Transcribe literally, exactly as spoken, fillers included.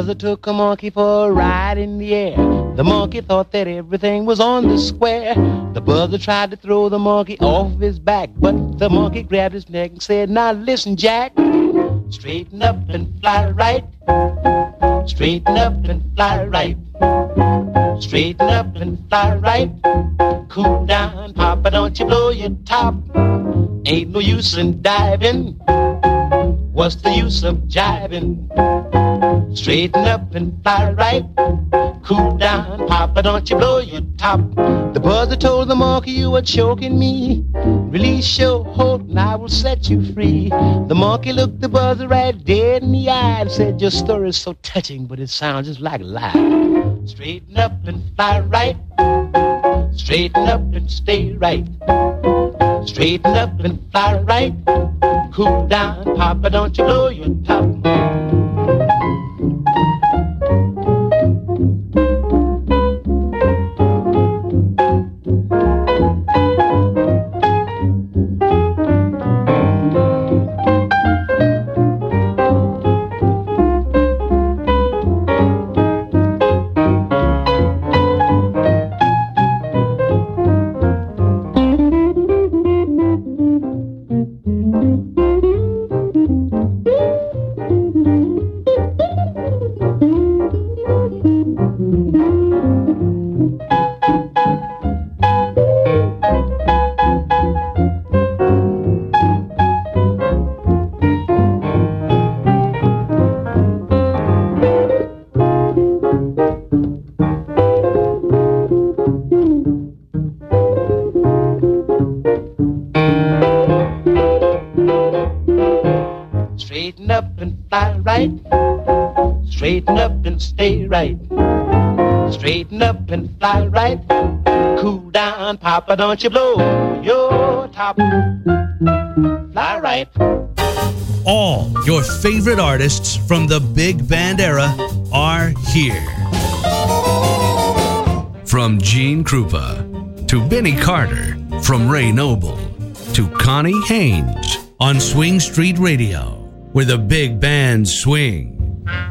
buzzer took a monkey for a ride in the air. The monkey thought that everything was on the square. The buzzer tried to throw the monkey off his back, but the monkey grabbed his neck and said, now listen, Jack, straighten up and fly right. Straighten up and fly right. Straighten up and fly right. Cool down, Papa, don't you blow your top. Ain't no use in diving. What's the use of jiving? Straighten up and fly right. Cool down, Papa, don't you blow your top. The buzzer told the monkey, you are choking me. Release your hold and I will set you free. The monkey looked the buzzer right dead in the eye and said, your story is so touching, but it sounds just like a lie. Straighten up and fly right. Straighten up and stay right. Straighten up and fly right. Cool down, Papa, don't you blow your top. Straighten up and fly right. Straighten up and stay right. Straighten up and fly right. Cool down, Papa, don't you blow your top. Fly right. All your favorite artists from the big band era are here. From Gene Krupa to Benny Carter, from Ray Noble to Connie Haynes on Swing Street Radio, where the big band swing.